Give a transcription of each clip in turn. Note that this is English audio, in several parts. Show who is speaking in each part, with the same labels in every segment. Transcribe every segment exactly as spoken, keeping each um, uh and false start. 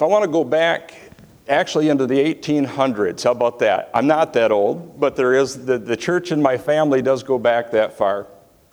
Speaker 1: if I want to go back actually into the eighteen hundreds, how about that? I'm not that old, but there is, the, the church in my family does go back that far.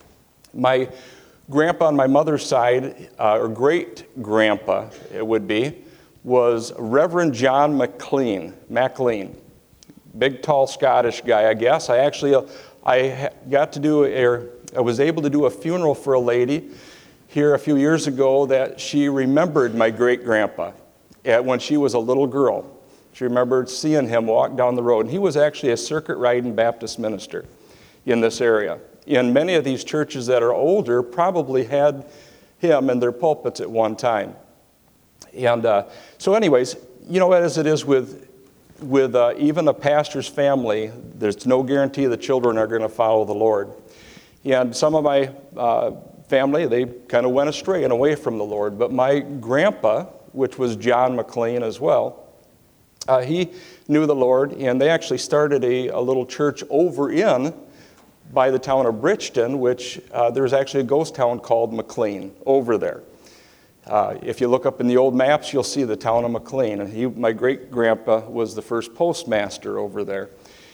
Speaker 1: My grandpa on my mother's side, uh, or great-grandpa, it would be, was Reverend John McLean, MacLean. Big, tall Scottish guy, I guess. I actually, uh, I got to do, a, I was able to do a funeral for a lady here a few years ago that she remembered my great-grandpa when she was a little girl. She remembered seeing him walk down the road. And he was actually a circuit-riding Baptist minister in this area. And many of these churches that are older probably had him in their pulpits at one time. And uh, so anyways, you know, as it is with, with uh, even a pastor's family, there's no guarantee the children are going to follow the Lord. And some of my uh, family, they kind of went astray and away from the Lord. But my grandpa, which was John McLean as well, uh, he knew the Lord, and they actually started a, a little church over in by the town of Bridgeton, which uh, there's actually a ghost town called McLean over there. Uh, if you look up in the old maps, you'll see the town of McLean, and he, my great-grandpa was the first postmaster over there.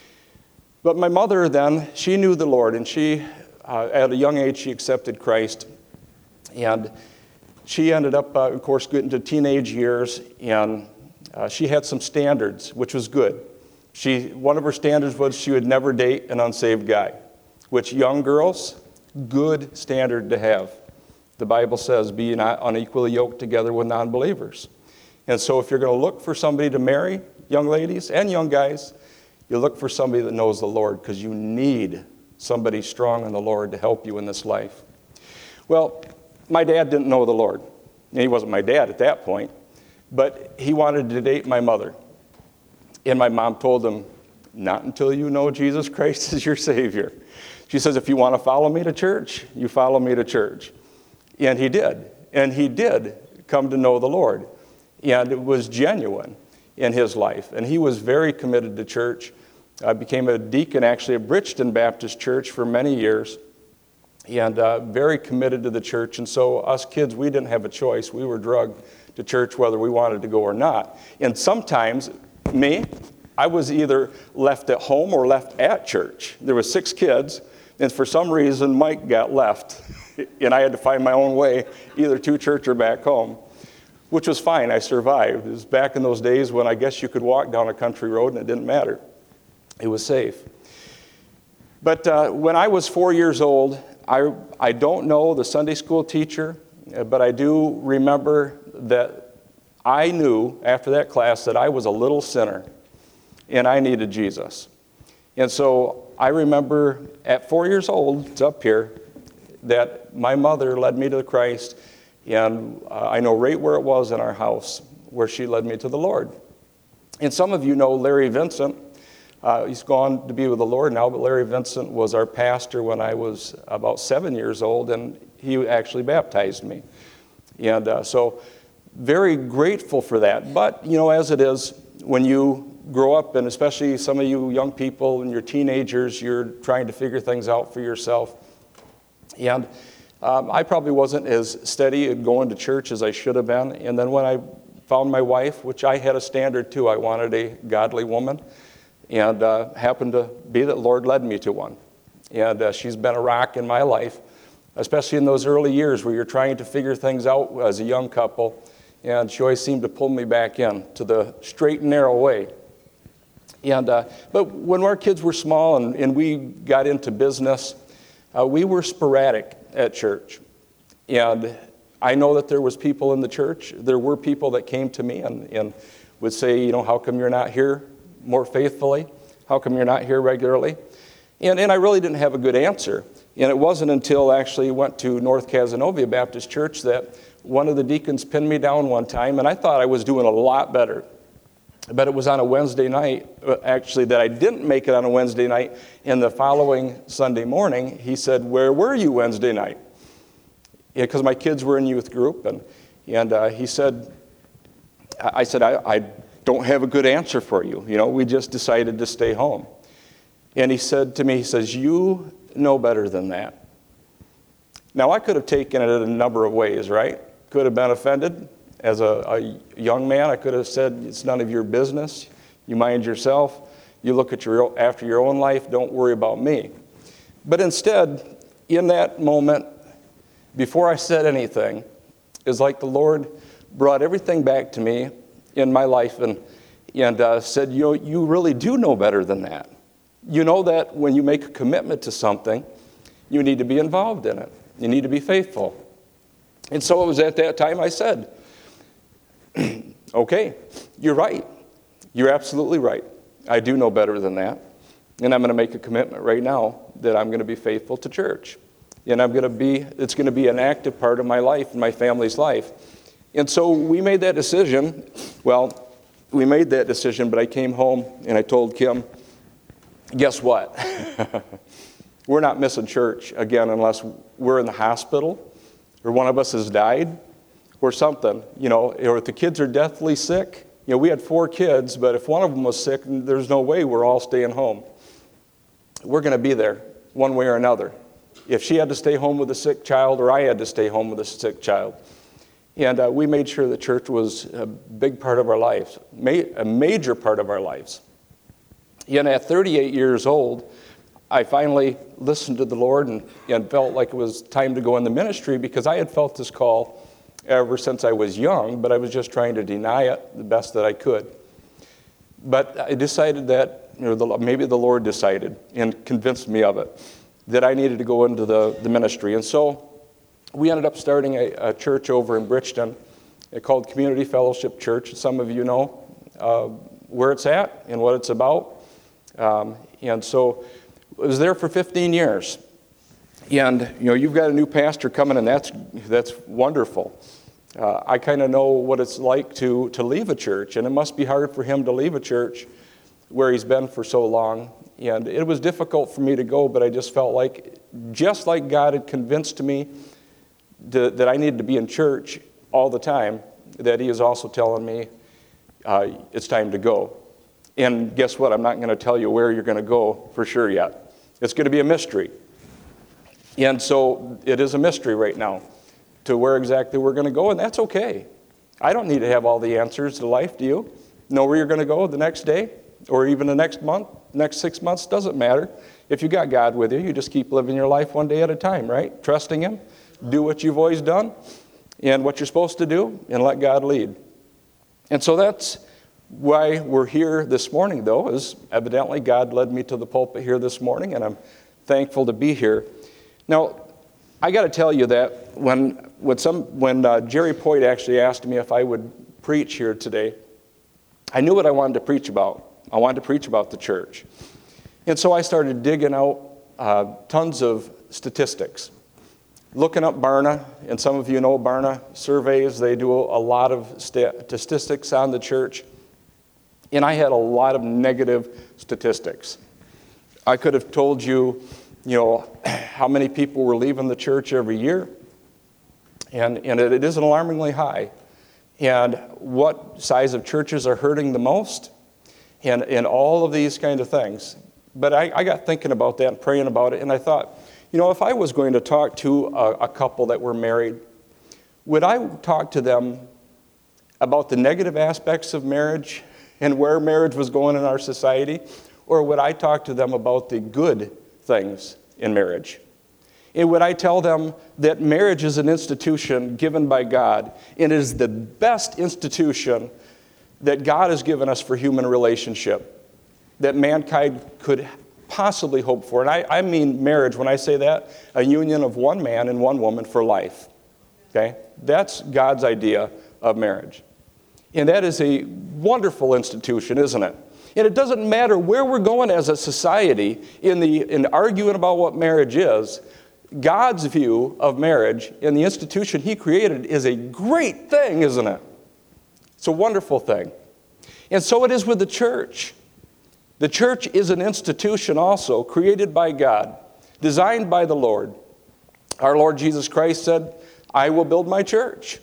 Speaker 1: But my mother then, she knew the Lord, and she, uh, at a young age, she accepted Christ, and she ended up, uh, of course, getting to teenage years, and uh, she had some standards, which was good. She, one of her standards was she would never date an unsaved guy, which young girls, good standard to have. The Bible says, be not unequally yoked together with non-believers. And so if you're going to look for somebody to marry, young ladies and young guys, you look for somebody that knows the Lord, because you need somebody strong in the Lord to help you in this life. Well, my dad didn't know the Lord. And he wasn't my dad at that point, but he wanted to date my mother. And my mom told him, not until you know Jesus Christ is your Savior. She says, if you want to follow me to church, you follow me to church. And he did. And he did come to know the Lord. And it was genuine in his life. And he was very committed to church. I became a deacon actually at Bridgeton Baptist Church for many years. And uh, very committed to the church. And so us kids, we didn't have a choice. We were drugged to church whether we wanted to go or not. And sometimes, me, I was either left at home or left at church. There were six kids, and for some reason, Mike got left. And I had to find my own way, either to church or back home, which was fine. I survived. It was back in those days when I guess you could walk down a country road and it didn't matter. It was safe. But uh, when I was four years old, I, I don't know the Sunday school teacher, but I do remember that I knew after that class that I was a little sinner and I needed Jesus. And so I remember at four years old, it's up here, that my mother led me to Christ, and uh, I know right where it was in our house where she led me to the Lord. And some of you know Larry Vincent. Uh, he's gone to be with the Lord now, but Larry Vincent was our pastor when I was about seven years old, and he actually baptized me. And uh, so very grateful for that. But, you know, as it is, when you grow up, and especially some of you young people and your teenagers, you're trying to figure things out for yourself. And um, I probably wasn't as steady at going to church as I should have been. And then when I found my wife, which I had a standard too, I wanted a godly woman. And uh, happened to be that the Lord led me to one. And uh, she's been a rock in my life, especially in those early years where you're trying to figure things out as a young couple. And she always seemed to pull me back in to the straight and narrow way. And uh, but when our kids were small and, and we got into business, uh, we were sporadic at church. And I know that there was people in the church. There were people that came to me and, and would say, you know, how come you're not here more faithfully? How come you're not here regularly? And, and I really didn't have a good answer. And it wasn't until I actually went to North Cazenovia Baptist Church that one of the deacons pinned me down one time, and I thought I was doing a lot better. But it was on a Wednesday night, actually, that I didn't make it on a Wednesday night. And the following Sunday morning, he said, where were you Wednesday night? Because yeah, my kids were in youth group. And, and uh, he said, I said, I, I don't have a good answer for you. You know, we just decided to stay home. And he said to me, he says, you know better than that. Now, I could have taken it in a number of ways, right? Could have been offended. As a, a young man, I could have said, it's none of your business. You mind yourself. You look at your, after your own life. Don't worry about me. But instead, in that moment, before I said anything, it's like the Lord brought everything back to me in my life and, and uh, said, you know, you really do know better than that. You know that when you make a commitment to something, you need to be involved in it. You need to be faithful. And so it was at that time I said, okay, you're right. You're absolutely right. I do know better than that. And I'm going to make a commitment right now that I'm going to be faithful to church. And I'm going to be, it's going to be an active part of my life and my family's life. And so we made that decision. Well, we made that decision, but I came home and I told Kim, guess what? We're not missing church again unless we're in the hospital or one of us has died or something, you know, or if the kids are deathly sick. You know, we had four kids, but if one of them was sick, there's no way we're all staying home. We're going to be there one way or another. If she had to stay home with a sick child or I had to stay home with a sick child. And uh, we made sure the church was a big part of our lives, ma- a major part of our lives. And at thirty-eight years old, I finally listened to the Lord and, and felt like it was time to go in the ministry because I had felt this call ever since I was young, but I was just trying to deny it the best that I could. But I decided that, you know, the, maybe the Lord decided and convinced me of it, that I needed to go into the, the ministry. And so we ended up starting a, a church over in Bridgeton called Community Fellowship Church. Some of you know uh, where it's at and what it's about. Um, and so I was there for fifteen years. And, you know, you've got a new pastor coming, and that's that's wonderful. Uh, I kind of know what it's like to, to leave a church, and it must be hard for him to leave a church where he's been for so long. And it was difficult for me to go, but I just felt like, just like God had convinced me to, that I needed to be in church all the time, that he is also telling me uh, it's time to go. And guess what? I'm not going to tell you where you're going to go for sure yet. It's going to be a mystery. And so it is a mystery right now to where exactly we're going to go, and that's okay. I don't need to have all the answers to life, do you? Know where you're going to go the next day or even the next month, next six months, doesn't matter. If you got God with you, you just keep living your life one day at a time, right? Trusting him, do what you've always done and what you're supposed to do, and let God lead. And so that's why we're here this morning, though, is evidently God led me to the pulpit here this morning, and I'm thankful to be here. Now, I got to tell you that when when some when uh, Jerry Poyd actually asked me if I would preach here today, I knew what I wanted to preach about. I wanted to preach about the church. And so I started digging out uh, tons of statistics, looking up Barna, and some of you know Barna surveys. They do a lot of statistics on the church. And I had a lot of negative statistics. I could have told you, you know, how many people were leaving the church every year. And, and it, it is alarmingly high. And what size of churches are hurting the most. And, and all of these kind of things. But I, I got thinking about that and praying about it. And I thought, you know, if I was going to talk to a, a couple that were married, would I talk to them about the negative aspects of marriage and where marriage was going in our society? Or would I talk to them about the good things in marriage? And would I tell them that marriage is an institution given by God and is the best institution that God has given us for human relationship that mankind could possibly hope for? And I, I mean marriage, when I say that, a union of one man and one woman for life. Okay? That's God's idea of marriage. And that is a wonderful institution, isn't it? And it doesn't matter where we're going as a society in the in arguing about what marriage is. God's view of marriage and the institution he created is a great thing, isn't it? It's a wonderful thing. And so it is with the church. The church is an institution also created by God, designed by the Lord. Our Lord Jesus Christ said, I will build my church.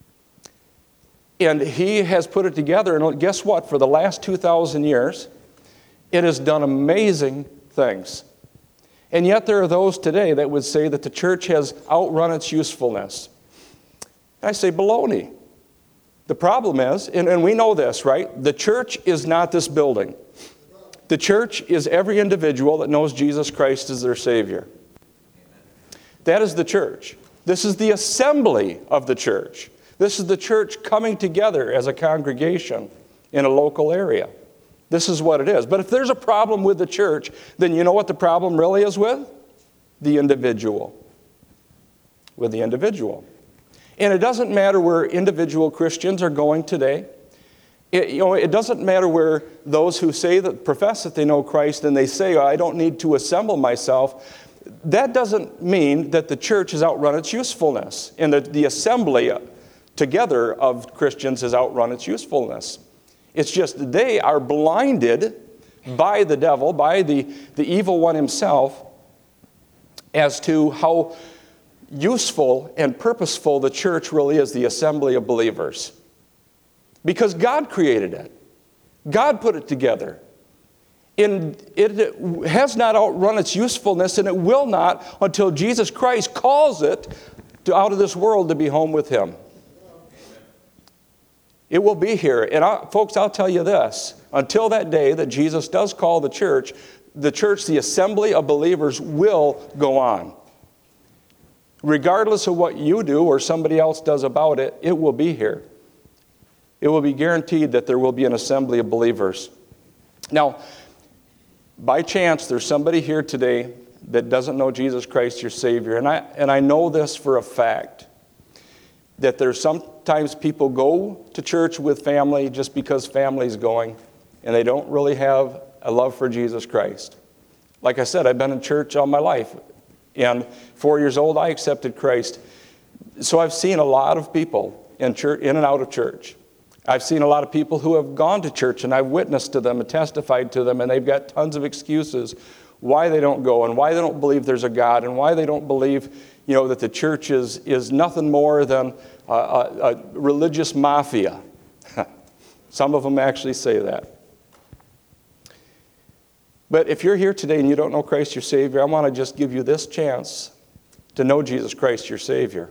Speaker 1: And he has put it together, and guess what? For the last two thousand years, it has done amazing things. And yet there are those today that would say that the church has outrun its usefulness. I say baloney. The problem is, and, and we know this, right? The church is not this building. The church is every individual that knows Jesus Christ as their Savior. That is the church. This is the assembly of the church. This is the church coming together as a congregation in a local area. This is what it is. But if there's a problem with the church, then you know what the problem really is with? The individual. With the individual. And it doesn't matter where individual Christians are going today. It, you know, it doesn't matter where those who say that profess that they know Christ and they say, I don't need to assemble myself. That doesn't mean that the church has outrun its usefulness and that the assembly together of Christians has outrun its usefulness. It's just they are blinded by the devil, by the, the evil one himself, as to how useful and purposeful the church really is, the assembly of believers. Because God created it. God put it together. And it has not outrun its usefulness, and it will not until Jesus Christ calls it to, out of this world to be home with Him. It will be here. And I, folks, I'll tell you this. Until that day that Jesus does call the church, the church, the assembly of believers, will go on. Regardless of what you do or somebody else does about it, it will be here. It will be guaranteed that there will be an assembly of believers. Now, by chance, there's somebody here today that doesn't know Jesus Christ, your Savior. And I, and I know this for a fact, that there's sometimes people go to church with family just because family's going, and they don't really have a love for Jesus Christ. Like I said, I've been in church all my life. And four years old, I accepted Christ. So I've seen a lot of people in church, in and out of church. I've seen a lot of people who have gone to church, and I've witnessed to them and testified to them, and they've got tons of excuses why they don't go and why they don't believe there's a God and why they don't believe, you know, that the church is, is nothing more than a, a, a religious mafia. Some of them actually say that. But if you're here today and you don't know Christ your Savior, I want to just give you this chance to know Jesus Christ your Savior.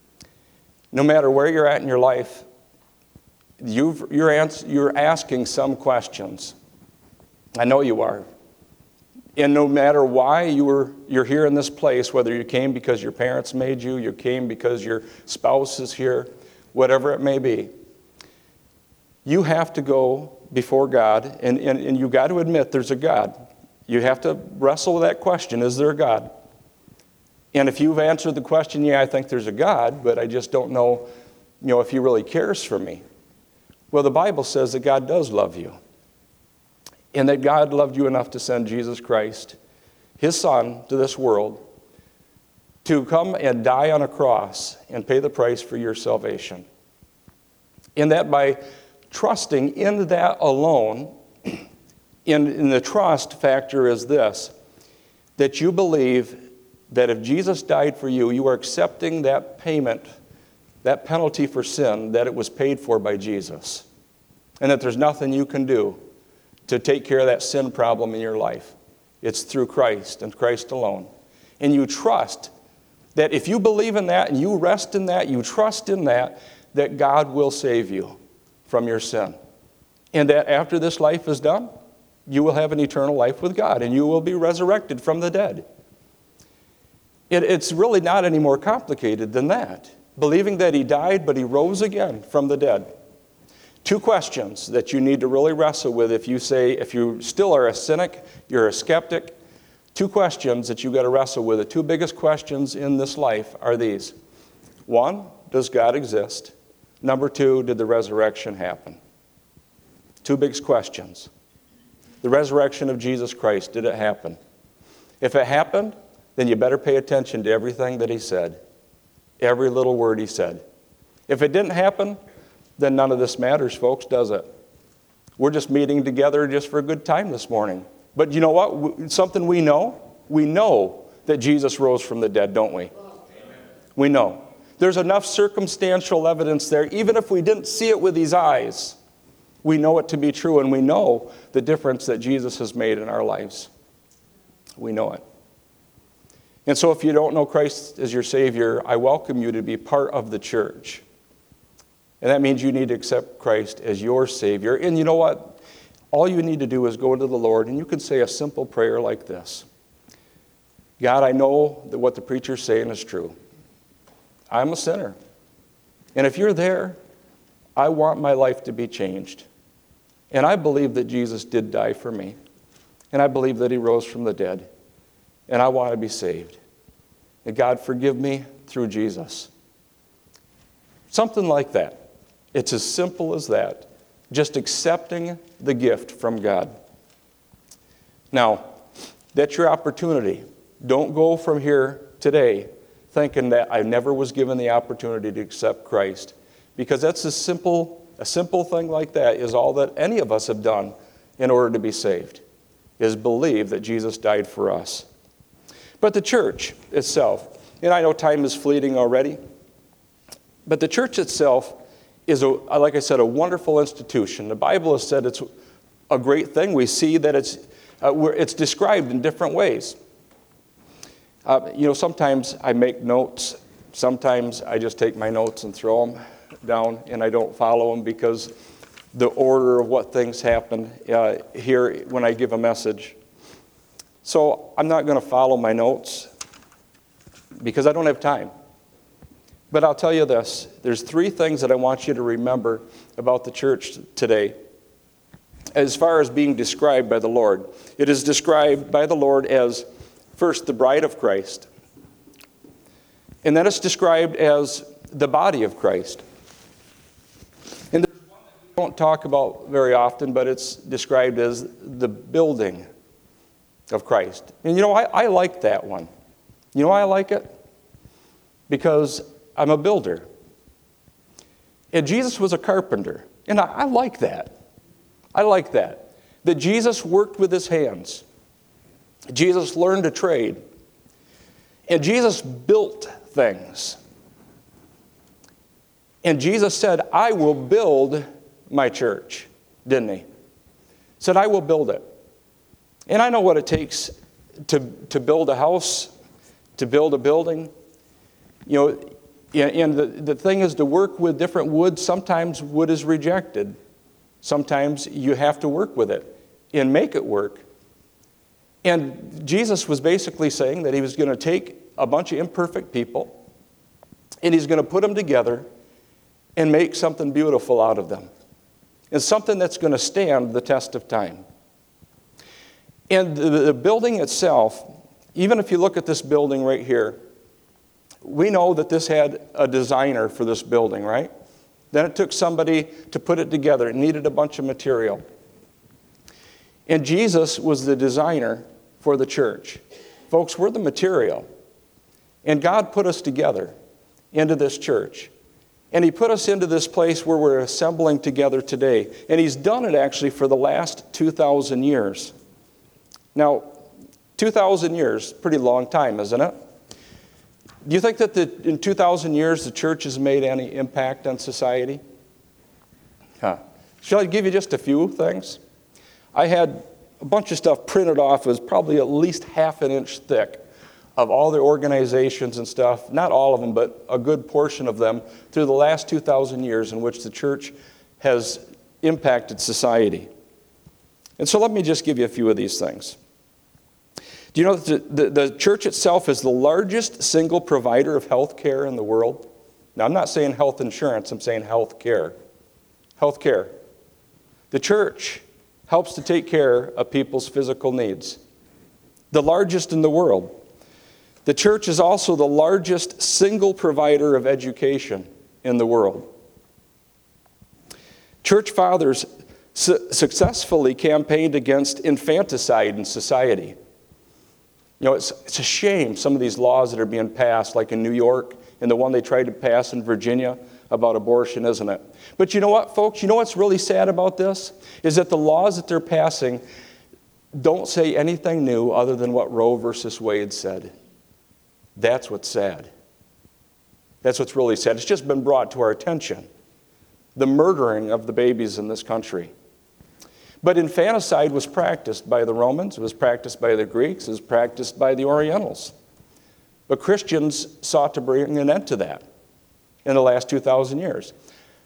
Speaker 1: No matter where you're at in your life, you've, you're, ans- you're asking some questions. I know you are. And no matter why you were, you're here in this place, whether you came because your parents made you, you came because your spouse is here, whatever it may be, you have to go before God, and, and, and you've got to admit there's a God. You have to wrestle with that question, is there a God? And if you've answered the question, yeah, I think there's a God, but I just don't know, you know, if He really cares for me. Well, the Bible says that God does love you. And that God loved you enough to send Jesus Christ, His Son, to this world to come and die on a cross and pay the price for your salvation. And that by trusting in that alone, in, in the trust factor is this, that you believe that if Jesus died for you, you are accepting that payment, that penalty for sin, that it was paid for by Jesus. And that there's nothing you can do to take care of that sin problem in your life. It's through Christ and Christ alone. And you trust that if you believe in that and you rest in that, you trust in that, that God will save you from your sin. And that after this life is done, you will have an eternal life with God and you will be resurrected from the dead. It, it's really not any more complicated than that. Believing that He died, but He rose again from the dead. Two questions that you need to really wrestle with if you say, if you still are a cynic, you're a skeptic. Two questions that you've got to wrestle with. The two biggest questions in this life are these. One, does God exist? Number two, did the resurrection happen? Two big questions. The resurrection of Jesus Christ, did it happen? If it happened, then you better pay attention to everything that He said. Every little word He said. If it didn't happen, then none of this matters, folks, does it? We're just meeting together just for a good time this morning. But you know what? Something we know? We know that Jesus rose from the dead, don't we? Amen. We know. There's enough circumstantial evidence there. Even if we didn't see it with these eyes, we know it to be true, and we know the difference that Jesus has made in our lives. We know it. And so if you don't know Christ as your Savior, I welcome you to be part of the church. And that means you need to accept Christ as your Savior. And you know what? All you need to do is go to the Lord, and you can say a simple prayer like this. God, I know that what the preacher's saying is true. I'm a sinner. And if you're there, I want my life to be changed. And I believe that Jesus did die for me. And I believe that he rose from the dead. And I want to be saved. And God, forgive me through Jesus. Something like that. It's as simple as that. Just accepting the gift from God. Now, that's your opportunity. Don't go from here today thinking that I never was given the opportunity to accept Christ. Because that's a simple, a simple thing like that is all that any of us have done in order to be saved, is believe that Jesus died for us. But the church itself, and I know time is fleeting already, but the church itself is, a, like I said, a wonderful institution. The Bible has said it's a great thing. We see that it's, uh, it's described in different ways. Uh, you know, sometimes I make notes. Sometimes I just take my notes and throw them down, and I don't follow them because the order of what things happen uh, here when I give a message. So I'm not going to follow my notes because I don't have time. But I'll tell you this. There's three things that I want you to remember about the church today as far as being described by the Lord. It is described by the Lord as, first, the bride of Christ. And then it's described as the body of Christ. And there's one that we don't talk about very often, but it's described as the building of Christ. And you know, I, I like that one. You know why I like it? Because I'm a builder. And Jesus was a carpenter. And I, I like that. I like that. That Jesus worked with his hands. Jesus learned a trade. And Jesus built things. And Jesus said, I will build my church, didn't he? Said, I will build it. And I know what it takes to, to build a house, to build a building. You know, and the, the thing is to work with different wood. Sometimes wood is rejected. Sometimes you have to work with it and make it work. And Jesus was basically saying that he was going to take a bunch of imperfect people and he's going to put them together and make something beautiful out of them. And something that's going to stand the test of time. And the, the building itself, even if you look at this building right here, we know that this had a designer for this building, right? Then it took somebody to put it together. It needed a bunch of material. And Jesus was the designer for the church. Folks, we're the material. And God put us together into this church. And he put us into this place where we're assembling together today. And he's done it actually for the last two thousand years. Now, two thousand years, pretty long time, isn't it? Do you think that the, in two thousand years the church has made any impact on society? Huh. Shall I give you just a few things? I had a bunch of stuff printed off. It was probably at least half an inch thick of all the organizations and stuff, not all of them, but a good portion of them, through the last two thousand years in which the church has impacted society. And so let me just give you a few of these things. Do you know that the, the, the church itself is the largest single provider of health care in the world? Now, I'm not saying health insurance, I'm saying health care. Health care. The church helps to take care of people's physical needs. The largest in the world. The church is also the largest single provider of education in the world. Church fathers su- successfully campaigned against infanticide in society. You know, it's, it's a shame, some of these laws that are being passed, like in New York, and the one they tried to pass in Virginia about abortion, isn't it? But you know what, folks? You know what's really sad about this? Is that the laws that they're passing don't say anything new other than what Roe versus Wade said. That's what's sad. That's what's really sad. It's just been brought to our attention. The murdering of the babies in this country. But infanticide was practiced by the Romans, it was practiced by the Greeks, it was practiced by the Orientals. But Christians sought to bring an end to that in the last two thousand years.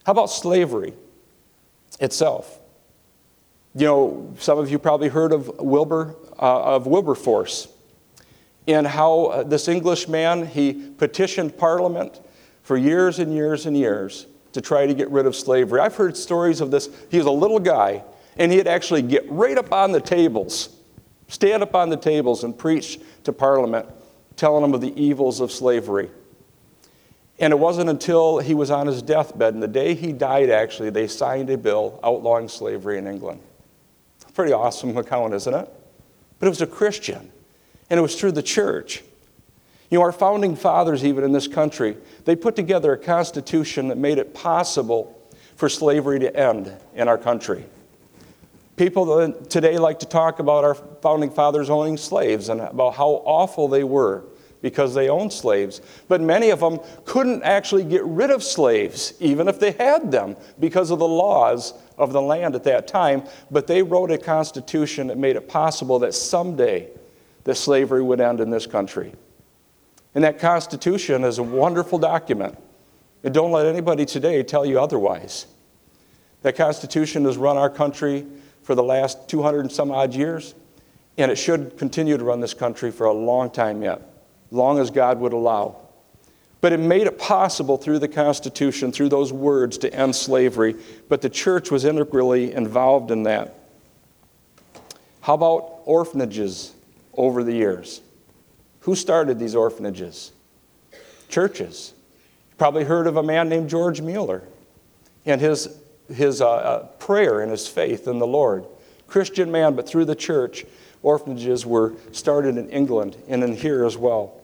Speaker 1: How about slavery itself? You know, some of you probably heard of Wilbur, uh, of Wilberforce, and how uh, this English man, he petitioned Parliament for years and years and years to try to get rid of slavery. I've heard stories of this. He was a little guy, and he'd actually get right up on the tables, stand up on the tables and preach to Parliament, telling them of the evils of slavery. And it wasn't until he was on his deathbed, and the day he died, actually, they signed a bill outlawing slavery in England. Pretty awesome account, isn't it? But it was a Christian, and it was through the church. You know, our founding fathers, even in this country, they put together a constitution that made it possible for slavery to end in our country. People today like to talk about our founding fathers owning slaves and about how awful they were because they owned slaves. But many of them couldn't actually get rid of slaves, even if they had them, because of the laws of the land at that time. But they wrote a constitution that made it possible that someday that slavery would end in this country. And that Constitution is a wonderful document. And don't let anybody today tell you otherwise. That Constitution has run our country for the last two hundred and some odd years, and it should continue to run this country for a long time yet, long as God would allow. But it made it possible through the Constitution, through those words, to end slavery, but the church was integrally involved in that. How about orphanages over the years? Who started these orphanages? Churches. You probably heard of a man named George Mueller and his, his uh, uh, prayer and his faith in the Lord. Christian man, but through the church, orphanages were started in England and in here as well.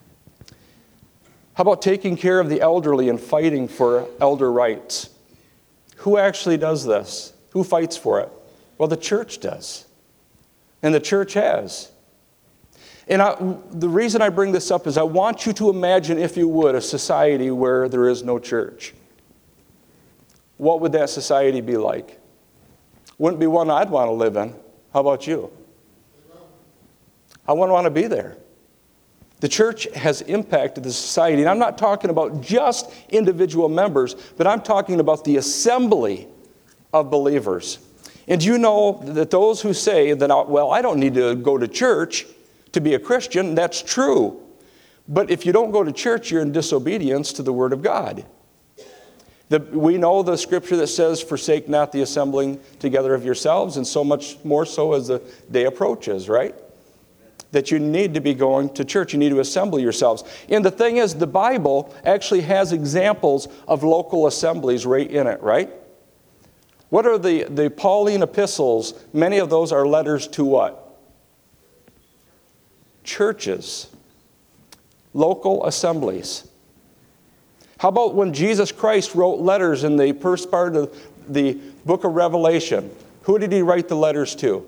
Speaker 1: How about taking care of the elderly and fighting for elder rights? Who actually does this? Who fights for it? Well, the church does. And the church has. And I, the reason I bring this up is I want you to imagine, if you would, a society where there is no church. What would that society be like? Wouldn't be one I'd want to live in. How about you? I wouldn't want to be there. The church has impacted the society. And I'm not talking about just individual members, but I'm talking about the assembly of believers. And do you know that those who say that, well, I don't need to go to church to be a Christian, that's true. But if you don't go to church, you're in disobedience to the Word of God. The, we know the scripture that says, forsake not the assembling together of yourselves, and so much more so as the day approaches, right? That you need to be going to church. You need to assemble yourselves. And the thing is, the Bible actually has examples of local assemblies right in it, right? What are the, the Pauline epistles? Many of those are letters to what? Churches. Local assemblies. How about when Jesus Christ wrote letters in the first part of the book of Revelation? Who did he write the letters to?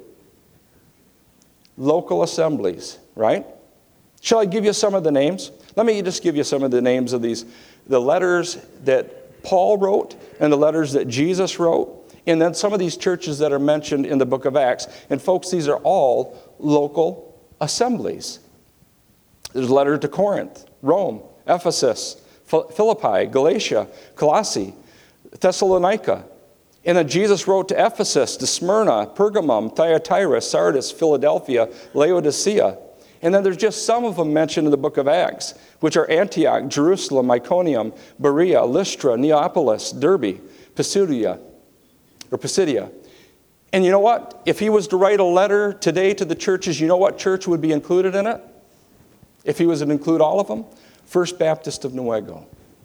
Speaker 1: Local assemblies, right? Shall I give you some of the names? Let me just give you some of the names of these. The letters that Paul wrote and the letters that Jesus wrote, and then some of these churches that are mentioned in the book of Acts. And folks, these are all local assemblies. There's a letter to Corinth, Rome, Ephesus, Philippi, Galatia, Colossae, Thessalonica. And then Jesus wrote to Ephesus, to Smyrna, Pergamum, Thyatira, Sardis, Philadelphia, Laodicea. And then there's just some of them mentioned in the book of Acts, which are Antioch, Jerusalem, Iconium, Berea, Lystra, Neapolis, Derbe, Pisidia, or Pisidia. And you know what? If he was to write a letter today to the churches, you know what church would be included in it? If he was to include all of them? First Baptist of Newaygo.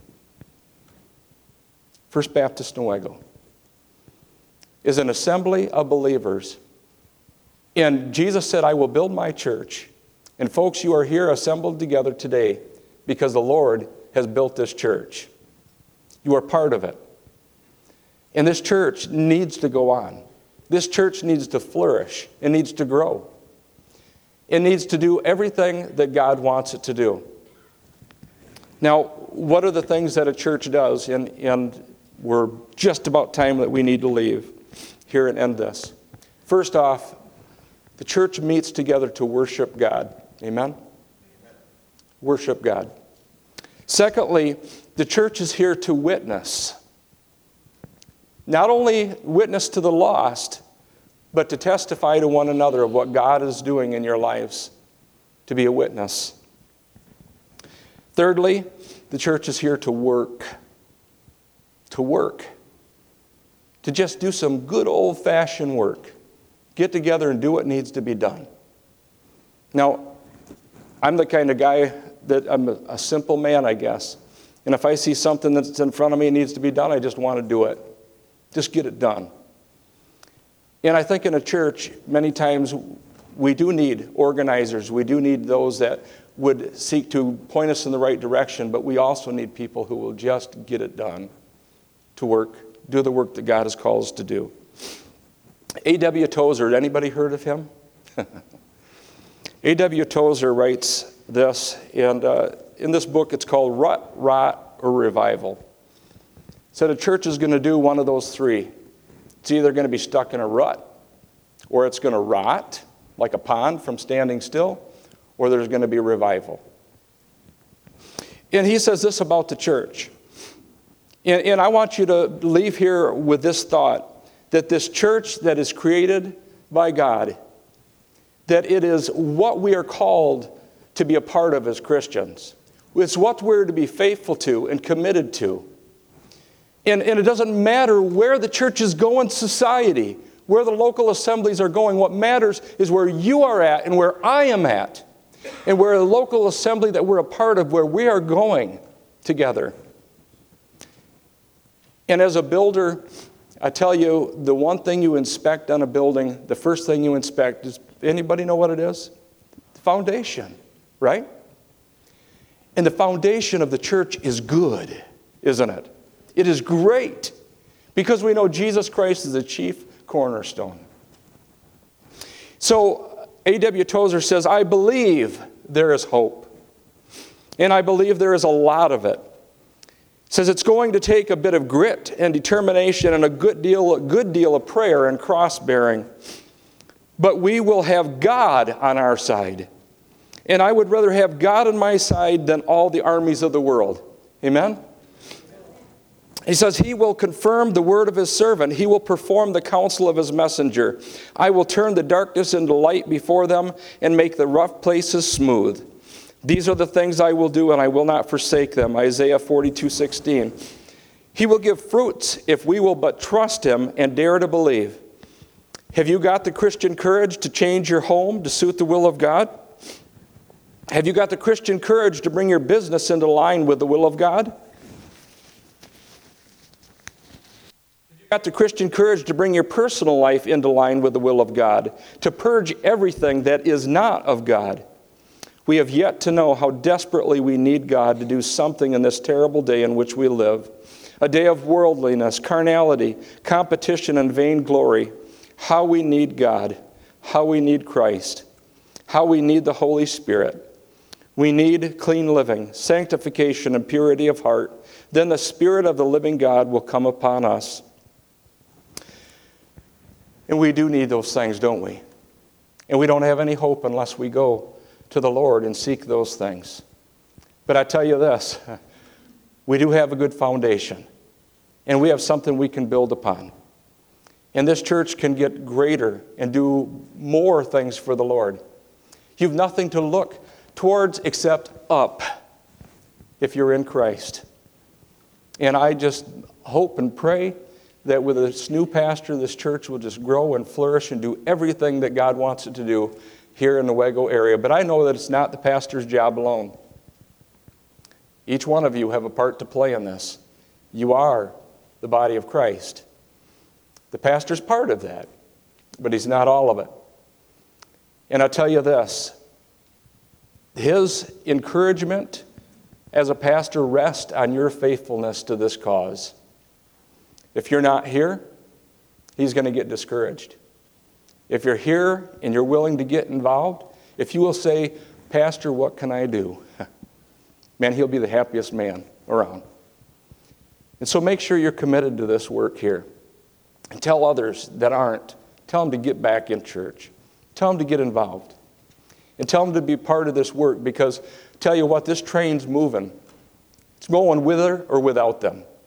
Speaker 1: First Baptist Newaygo is an assembly of believers. And Jesus said, I will build my church. And folks, you are here assembled together today because the Lord has built this church. You are part of it. And this church needs to go on. This church needs to flourish. It needs to grow. It needs to do everything that God wants it to do. Now, what are the things that a church does? And, and we're just about time that we need to leave here and end this. First off, the church meets together to worship God. Amen? Amen? Worship God. Secondly, the church is here to witness. Not only witness to the lost, but to testify to one another of what God is doing in your lives, to be a witness. Thirdly, the church is here to work. To work. To just do some good old-fashioned work. Get together and do what needs to be done. Now, I'm the kind of guy that I'm a, a simple man, I guess. And if I see something that's in front of me and needs to be done, I just want to do it. Just get it done. And I think in a church, many times we do need organizers. We do need those that would seek to point us in the right direction, but we also need people who will just get it done, to work, do the work that God has called us to do. A W Tozer, anybody heard of him? A W Tozer writes this, and uh, in this book it's called Rut, Rot, or Revival. He said a church is going to do one of those three. It's either going to be stuck in a rut, or it's going to rot like a pond from standing still, or there's going to be revival. And he says this about the church. And, and I want you to leave here with this thought, that this church that is created by God, that it is what we are called to be a part of as Christians. It's what we're to be faithful to and committed to. And, and it doesn't matter where the church is going, society, where the local assemblies are going. What matters is where you are at and where I am at, and where the local assembly that we're a part of, where we are going together. And as a builder, I tell you, the one thing you inspect on a building, the first thing you inspect is, anybody know what it is? The foundation, right? And the foundation of the church is good, isn't it? It is great, because we know Jesus Christ is the chief cornerstone. So A W Tozer says, I believe there is hope. And I believe there is a lot of it. He says it's going to take a bit of grit and determination and a good deal, a good deal of prayer and cross-bearing. But we will have God on our side. And I would rather have God on my side than all the armies of the world. Amen? He says, he will confirm the word of his servant. He will perform the counsel of his messenger. I will turn the darkness into light before them and make the rough places smooth. These are the things I will do, and I will not forsake them. Isaiah forty-two sixteen. He will give fruits if we will but trust him and dare to believe. Have you got the Christian courage to change your home to suit the will of God? Have you got the Christian courage to bring your business into line with the will of God? Got the Christian courage to bring your personal life into line with the will of God, to purge everything that is not of God. We have yet to know how desperately we need God to do something in this terrible day in which we live, a day of worldliness, carnality, competition, and vainglory. How we need God, how we need Christ, how we need the Holy Spirit. We need clean living, sanctification, and purity of heart. Then the Spirit of the living God will come upon us. And we do need those things, don't we? And we don't have any hope unless we go to the Lord and seek those things. But I tell you this, we do have a good foundation, and we have something we can build upon. And this church can get greater and do more things for the Lord. You've nothing to look towards except up if you're in Christ. And I just hope and pray that with this new pastor, this church will just grow and flourish and do everything that God wants it to do here in the Wego area. But I know that it's not the pastor's job alone. Each one of you have a part to play in this. You are the body of Christ. The pastor's part of that, but he's not all of it. And I'll tell you this, his encouragement as a pastor rests on your faithfulness to this cause. If you're not here, he's going to get discouraged. If you're here and you're willing to get involved, if you will say, Pastor, what can I do? Man, he'll be the happiest man around. And so make sure you're committed to this work here. And tell others that aren't. Tell them to get back in church. Tell them to get involved. And tell them to be part of this work, because tell you what, this train's moving. It's going with her or without them.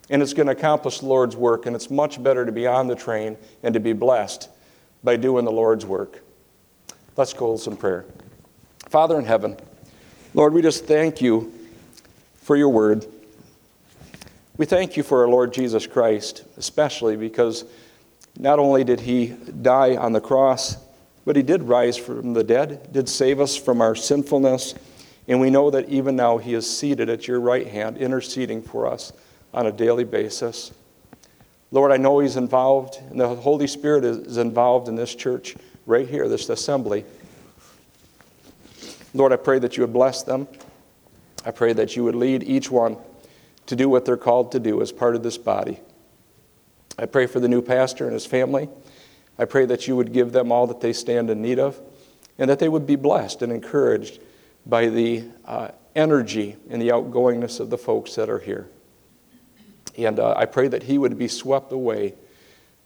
Speaker 1: and it's going to accomplish the Lord's work, and it's much better to be on the train and to be blessed by doing the Lord's work. Let's close in prayer. Father in heaven, Lord, we just thank you for your word. We thank you for our Lord Jesus Christ, especially because not only did he die on the cross, but he did rise from the dead, did save us from our sinfulness, and we know that even now he is seated at your right hand, interceding for us on a daily basis. Lord, I know he's involved, and the Holy Spirit is involved in this church right here, this assembly. Lord, I pray that you would bless them. I pray that you would lead each one to do what they're called to do as part of this body. I pray for the new pastor and his family. I pray that you would give them all that they stand in need of, and that they would be blessed and encouraged by the uh, energy and the outgoingness of the folks that are here. And uh, I pray that he would be swept away